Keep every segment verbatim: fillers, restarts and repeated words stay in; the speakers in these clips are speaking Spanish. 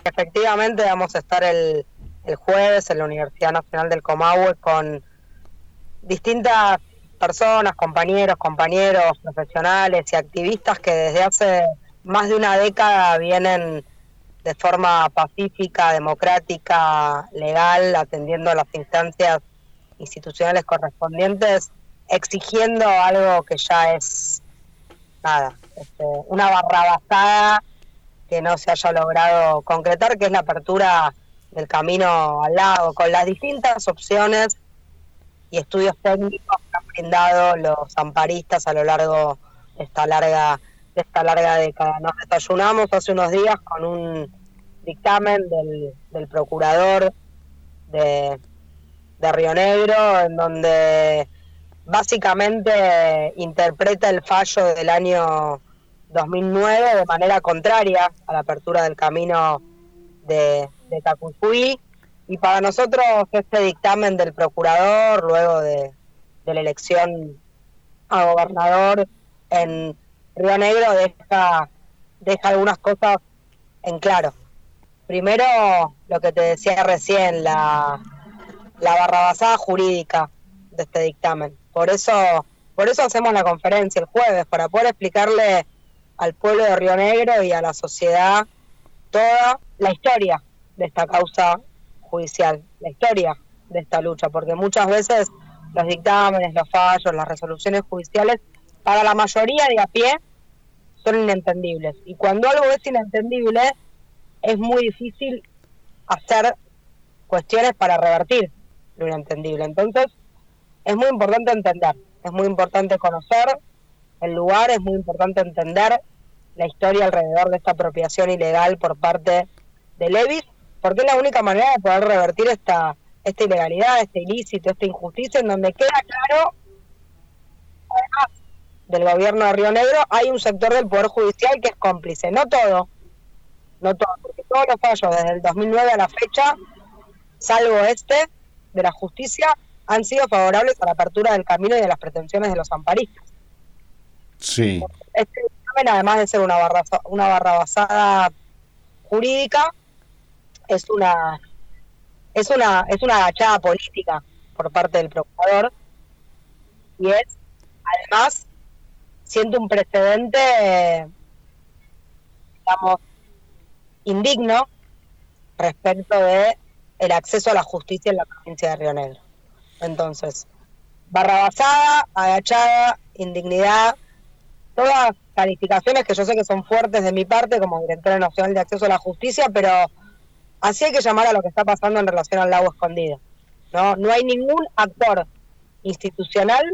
efectivamente vamos a estar el, el jueves en la Universidad Nacional del Comahue con distintas personas, compañeros, compañeros, profesionales y activistas que desde hace más de una década vienen de forma pacífica, democrática, legal, atendiendo a las instancias institucionales correspondientes, exigiendo algo que ya es, nada, este, una barrabasada que no se haya logrado concretar, que es la apertura del camino al lago, con las distintas opciones y estudios técnicos que han brindado los amparistas a lo largo de esta larga, de esta larga década. Nos desayunamos hace unos días con un dictamen del, del procurador de, de Río Negro, en donde básicamente interpreta el fallo del año dos mil nueve de manera contraria a la apertura del camino de, de Tacuicuí. Y para nosotros este dictamen del procurador, luego de, de la elección a gobernador en Río Negro, deja, deja algunas cosas en claro. Primero, lo que te decía recién, la, la barrabasada jurídica de este dictamen. Por eso, por eso hacemos la conferencia el jueves, para poder explicarle al pueblo de Río Negro y a la sociedad toda la historia de esta causa judicial, la historia de esta lucha, porque muchas veces los dictámenes, los fallos, las resoluciones judiciales, para la mayoría de a pie, son inentendibles. Y cuando algo es inentendible, es muy difícil hacer cuestiones para revertir lo inentendible. Entonces, es muy importante entender, es muy importante conocer el lugar, es muy importante entender la historia alrededor de esta apropiación ilegal por parte de Levis, porque es la única manera de poder revertir esta, esta ilegalidad, este ilícito, esta injusticia, en donde queda claro, además del gobierno de Río Negro, hay un sector del Poder Judicial que es cómplice, no todo, no todo, porque todos los fallos desde el dos mil nueve a la fecha, salvo este, de la justicia, han sido favorables a la apertura del camino y de las pretensiones de los amparistas. Sí. Este dictamen, además de ser una barra, una barrabasada jurídica, es una es una es una agachada política por parte del procurador, y es, además, siente un precedente, digamos, indigno respecto de el acceso a la justicia en la provincia de Río Negro. Entonces, barrabasada, agachada, indignidad, todas calificaciones que yo sé que son fuertes de mi parte como directora nacional de acceso a la justicia, pero así hay que llamar a lo que está pasando en relación al lago escondido. No, no hay ningún actor institucional,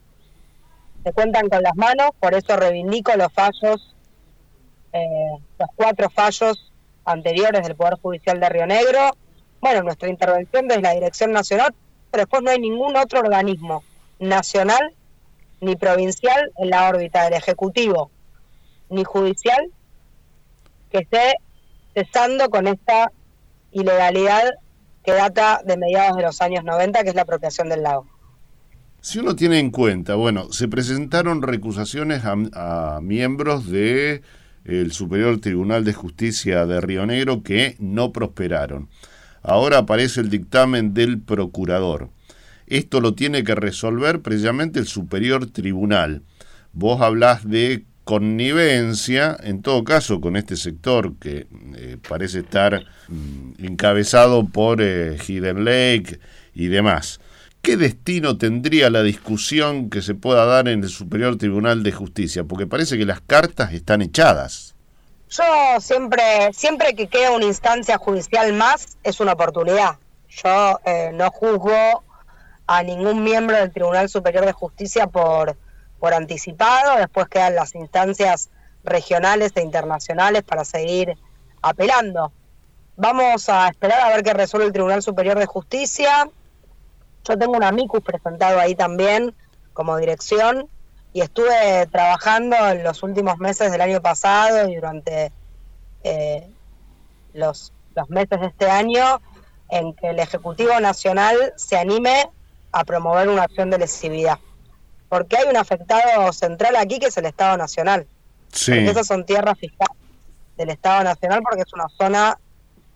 se cuentan con las manos, por eso reivindico los fallos, eh, los cuatro fallos anteriores del Poder Judicial de Río Negro. Bueno, nuestra intervención desde la Dirección Nacional, pero después no hay ningún otro organismo nacional ni provincial en la órbita del Ejecutivo ni judicial que esté cesando con esta ilegalidad que data de mediados de los años noventa, que es la apropiación del lago. Si uno tiene en cuenta, bueno, se presentaron recusaciones a, a miembros de el Superior Tribunal de Justicia de Río Negro que no prosperaron. Ahora aparece el dictamen del procurador. Esto lo tiene que resolver precisamente el Superior Tribunal. Vos hablás de connivencia, en todo caso, con este sector que eh, parece estar mm, encabezado por eh, Hidden Lake y demás. ¿Qué destino tendría la discusión que se pueda dar en el Superior Tribunal de Justicia? Porque parece que las cartas están echadas. Yo siempre, siempre que queda una instancia judicial más, es una oportunidad. Yo eh, no juzgo a ningún miembro del Tribunal Superior de Justicia por, por anticipado. Después quedan las instancias regionales e internacionales para seguir apelando. Vamos a esperar a ver qué resuelve el Tribunal Superior de Justicia. Yo tengo un amicus presentado ahí también como dirección, y estuve trabajando en los últimos meses del año pasado y durante eh, los, los meses de este año en que el Ejecutivo Nacional se anime a promover una acción de lesividad. Porque hay un afectado central aquí que es el Estado Nacional. Sí. Porque esas son tierras fiscales del Estado Nacional, porque es una zona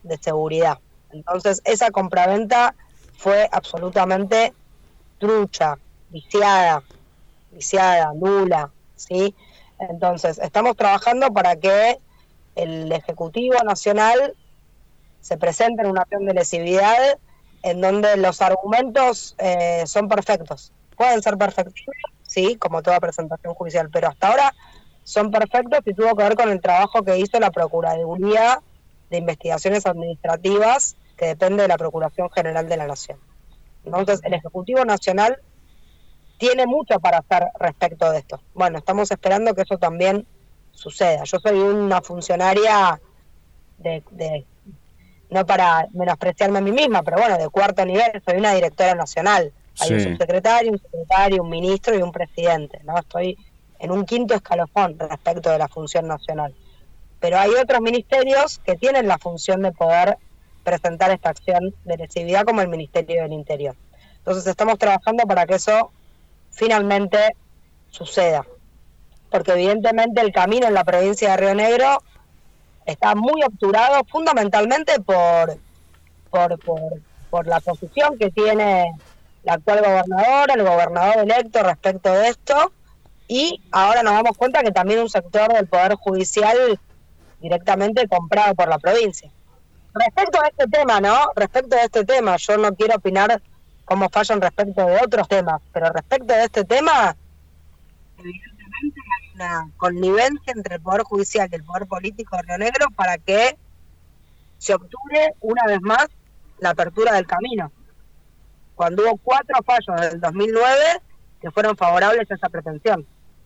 de seguridad. Entonces esa compraventa fue absolutamente trucha, viciada, viciada, nula, ¿sí? Entonces estamos trabajando para que el Ejecutivo Nacional se presente en una acción de lesividad en donde los argumentos eh, son perfectos. Pueden ser perfectos, sí, como toda presentación judicial, pero hasta ahora son perfectos y tuvo que ver con el trabajo que hizo la Procuraduría de Investigaciones Administrativas, que depende de la Procuración General de la Nación. Entonces, el Ejecutivo Nacional tiene mucho para hacer respecto de esto. Bueno, estamos esperando que eso también suceda. Yo soy una funcionaria de, de no para menospreciarme a mí misma, pero bueno, de cuarto nivel, soy una directora nacional. Hay sí. un subsecretario, un secretario, un ministro y un presidente, ¿no? Estoy en un quinto escalafón respecto de la función nacional. Pero hay otros ministerios que tienen la función de poder presentar esta acción de lesividad, como el Ministerio del Interior. Entonces estamos trabajando para que eso finalmente suceda, porque evidentemente el camino en la provincia de Río Negro está muy obturado fundamentalmente por, por, por, por la posición que tiene la actual gobernadora, el gobernador electo respecto de esto, y ahora nos damos cuenta que también un sector del Poder Judicial directamente comprado por la provincia. Respecto a este tema, ¿no? Respecto a este tema, yo no quiero opinar cómo fallan respecto de otros temas, pero respecto de este tema, evidentemente hay una connivencia entre el Poder Judicial y el Poder Político de Río Negro para que se obture una vez más la apertura del camino, cuando hubo cuatro fallos desde el dos mil nueve que fueron favorables a esa pretensión.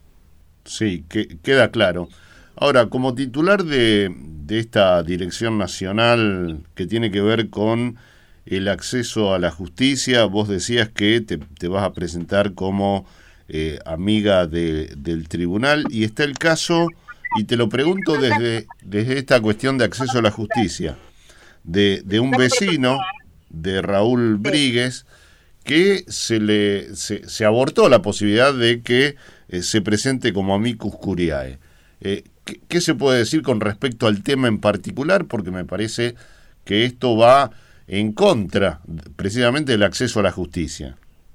Sí, que, queda claro. Ahora, como titular de, de esta dirección nacional que tiene que ver con el acceso a la justicia, vos decías que te, te vas a presentar como eh, amiga de, del tribunal, y está el caso, y te lo pregunto desde, desde esta cuestión de acceso a la justicia, de, de un vecino, de Raúl Bríguez, que se le se, se abortó la posibilidad de que eh, se presente como amicus curiae. Eh, ¿qué, ¿Qué se puede decir con respecto al tema en particular? Porque me parece que esto va en contra precisamente del acceso a la justicia.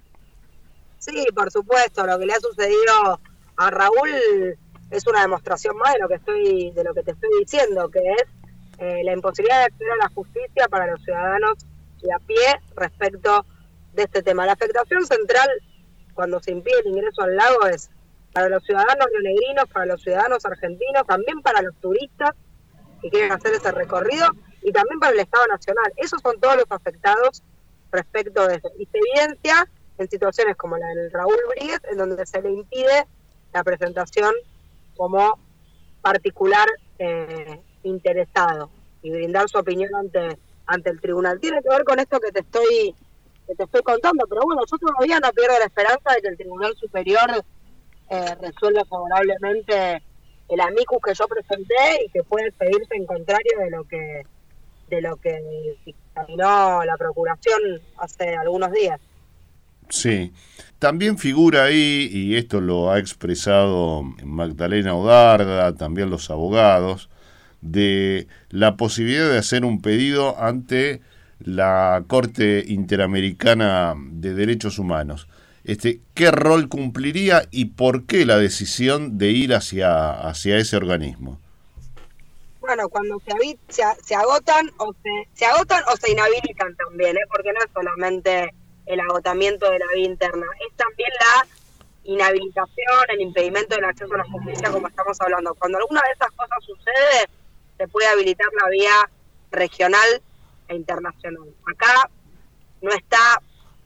Sí, por supuesto, lo que le ha sucedido a Raúl es una demostración más de lo que estoy de lo que te estoy diciendo, que es eh, la imposibilidad de acceder a la justicia para los ciudadanos de a pie respecto de este tema. La afectación central cuando se impide el ingreso al lago es para los ciudadanos rionegrinos, para los ciudadanos argentinos, también para los turistas que quieren hacer ese recorrido y también para el Estado Nacional. Esos son todos los afectados respecto de eso. Y se evidencia en situaciones como la del Raúl Bríguez, en donde se le impide la presentación como particular eh, interesado y brindar su opinión ante, ante el tribunal. Tiene que ver con esto que te estoy que te estoy contando, pero bueno, yo todavía no pierdo la esperanza de que el Tribunal Superior eh, resuelva favorablemente el amicus que yo presenté y que puede pedirse en contrario de lo que de lo que dictaminó la Procuración hace algunos días. Sí, también figura ahí, y esto lo ha expresado Magdalena Odarda, también los abogados, de la posibilidad de hacer un pedido ante la Corte Interamericana de Derechos Humanos. Este, ¿qué rol cumpliría y por qué la decisión de ir hacia, hacia ese organismo? Bueno, cuando se, se, se agotan o se, se agotan o se inhabilitan también, ¿eh? Porque no es solamente el agotamiento de la vía interna, es también la inhabilitación, el impedimento del acceso a la justicia, como estamos hablando. Cuando alguna de esas cosas sucede, se puede habilitar la vía regional e internacional. Acá no está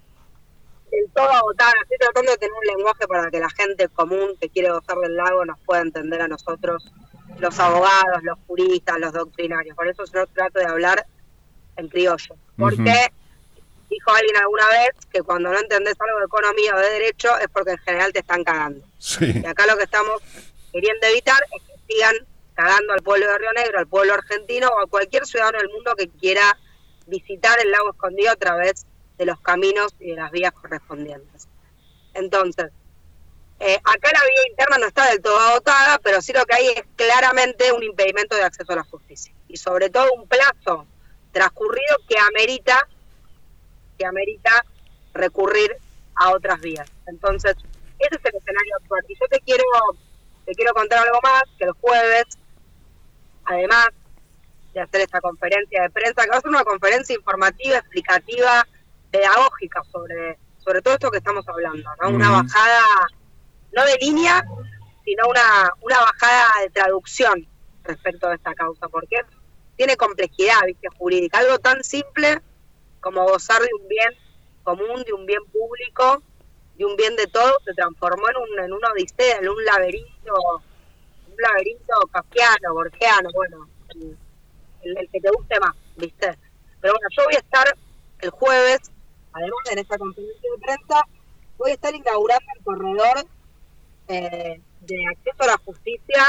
del todo agotada. Estoy tratando de tener un lenguaje para que la gente común que quiere gozar del lago nos pueda entender a nosotros, los abogados, los juristas, los doctrinarios. Por eso yo trato de hablar en criollo. Porque uh-huh. dijo alguien alguna vez que cuando no entendés algo de economía o de derecho es porque en general te están cagando. Sí. Y acá lo que estamos queriendo evitar es que sigan cagando al pueblo de Río Negro, al pueblo argentino o a cualquier ciudadano del mundo que quiera visitar el lago escondido a través de los caminos y de las vías correspondientes. Entonces, eh, acá la vía interna no está del todo agotada, pero sí lo que hay es claramente un impedimento de acceso a la justicia. Y sobre todo un plazo amerita, que amerita recurrir a otras vías. Entonces, ese es el escenario actual. Y yo te quiero, te quiero contar algo más, que el jueves, además de hacer esta conferencia de prensa, que va a ser una conferencia informativa, explicativa, pedagógica sobre, sobre todo esto que estamos hablando, ¿no? Uh-huh. Una bajada, no de línea, sino una, una bajada de traducción respecto a esta causa, porque tiene complejidad, ¿viste? Jurídica, algo tan simple como gozar de un bien común, de un bien público, de un bien de todos, se transformó en, un, en una odisea, en un laberinto, un laberinto kafkiano, borgiano, bueno, el, el, el que te guste más, ¿viste? Pero bueno, yo voy a estar el jueves, además en esta conferencia de prensa, voy a estar inaugurando el corredor eh, de acceso a la justicia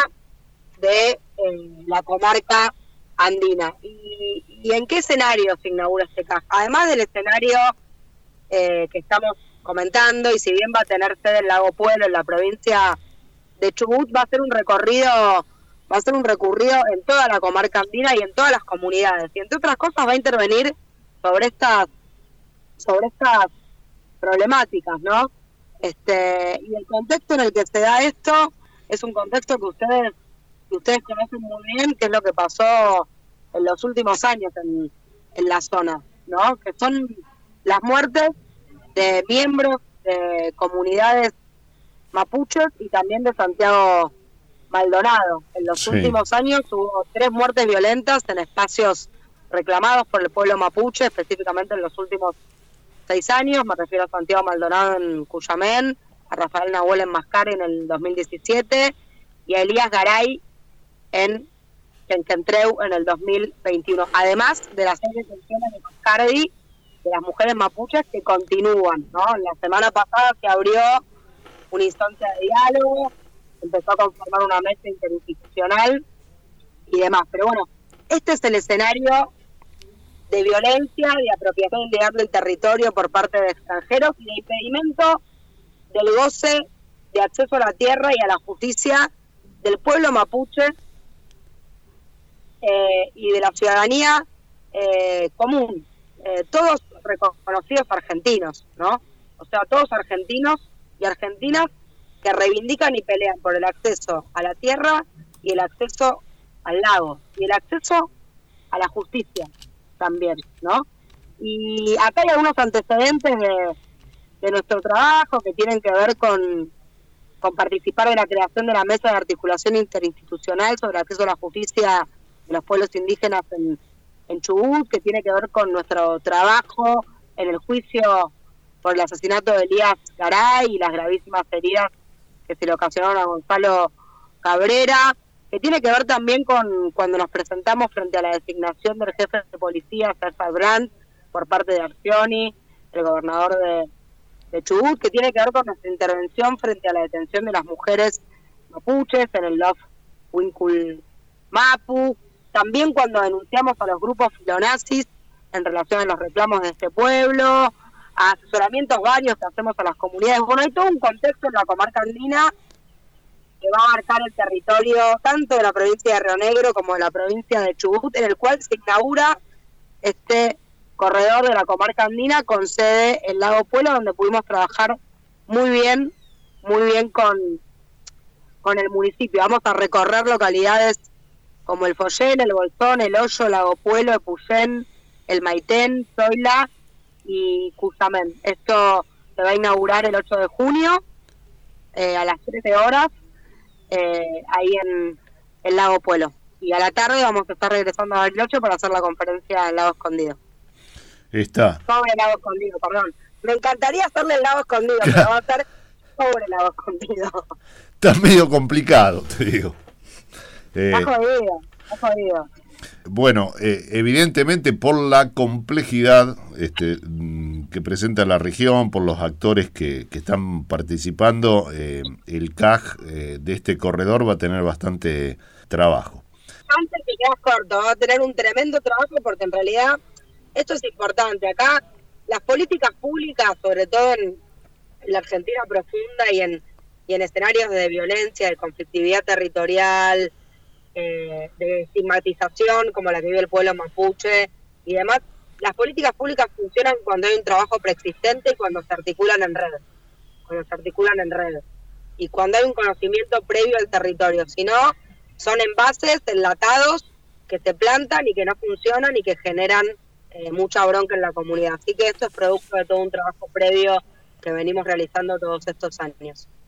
de eh, la comarca andina. ¿Y, y en qué escenario se inaugura este C A J? Además del escenario eh, que estamos comentando, y si bien va a tener sede en Lago Pueblo, en la provincia de Chubut, va a ser un recorrido, va a ser un recorrido en toda la comarca andina y en todas las comunidades. Y entre otras cosas va a intervenir sobre estas, sobre estas problemáticas, ¿no? Este, y el contexto en el que se da esto es un contexto que ustedes, que ustedes conocen muy bien, que es lo que pasó en los últimos años en, en la zona, ¿no? Que son las muertes de miembros de comunidades mapuches y también de Santiago Maldonado. En los sí. últimos años hubo tres muertes violentas en espacios reclamados por el pueblo mapuche, específicamente en los últimos seis años. Me refiero a Santiago Maldonado en Cuyamén, a Rafael Nahuel en Mascari en el dos mil diecisiete y a Elías Garay en Quenquentreu en el dos mil veintiuno. Además de las seis detenciones de Mascari, de las mujeres mapuches que continúan, ¿no? La semana pasada se abrió una instancia de diálogo, empezó a conformar una mesa interinstitucional y demás. Pero bueno, este es el escenario de violencia, de apropiación ilegal del territorio por parte de extranjeros y de impedimento del goce de acceso a la tierra y a la justicia del pueblo mapuche eh, y de la ciudadanía eh, común. Eh, todos reconocidos argentinos, ¿no? O sea, todos argentinos y argentinas que reivindican y pelean por el acceso a la tierra y el acceso al lago y el acceso a la justicia también, ¿no? Y acá hay algunos antecedentes de, de nuestro trabajo que tienen que ver con, con participar de la creación de la mesa de articulación interinstitucional sobre el acceso a la justicia de los pueblos indígenas en en Chubut, que tiene que ver con nuestro trabajo en el juicio por el asesinato de Elías Garay y las gravísimas heridas que se le ocasionaron a Gonzalo Cabrera, que tiene que ver también con cuando nos presentamos frente a la designación del jefe de policía, César Brandt, por parte de Arcioni, el gobernador de, de Chubut, que tiene que ver con nuestra intervención frente a la detención de las mujeres mapuches en el Love Winkul Mapu, también cuando denunciamos a los grupos filonazis en relación a los reclamos de este pueblo, a asesoramientos varios que hacemos a las comunidades. Bueno, hay todo un contexto en la comarca andina que va a marcar el territorio tanto de la provincia de Río Negro como de la provincia de Chubut, en el cual se inaugura este corredor de la comarca andina con sede en Lago Pueblo, donde pudimos trabajar muy bien, muy bien con, con el municipio. Vamos a recorrer localidades como el Follén, el Bolsón, el Hoyo, Lago Pueblo, Epuyén, el Maitén, Zoila y Cuyamén. Esto se va a inaugurar el ocho de junio eh, a las trece horas eh, ahí en el Lago Pueblo. Y a la tarde vamos a estar regresando a Bariloche para hacer la conferencia en Lago Escondido. Está. Sobre el Lago Escondido, perdón. Me encantaría hacerle el Lago Escondido, pero va a ser sobre el Lago Escondido. Está medio complicado, te digo. Eh, está jodido, está jodido. Bueno, eh, evidentemente por la complejidad este, que presenta la región, por los actores que, que están participando, eh, el C A J eh, de este corredor va a tener bastante trabajo. Antes que quedas corto, va a tener un tremendo trabajo porque en realidad esto es importante. Acá las políticas públicas, sobre todo en, en la Argentina profunda y en, y en escenarios de violencia, de conflictividad territorial, Eh, de estigmatización como la que vive el pueblo mapuche y demás, las políticas públicas funcionan cuando hay un trabajo preexistente y cuando se articulan en redes, cuando se articulan en redes, y cuando hay un conocimiento previo al territorio. Si no, son envases enlatados que se plantan y que no funcionan y que generan eh, mucha bronca en la comunidad. Así que esto es producto de todo un trabajo previo que venimos realizando todos estos años.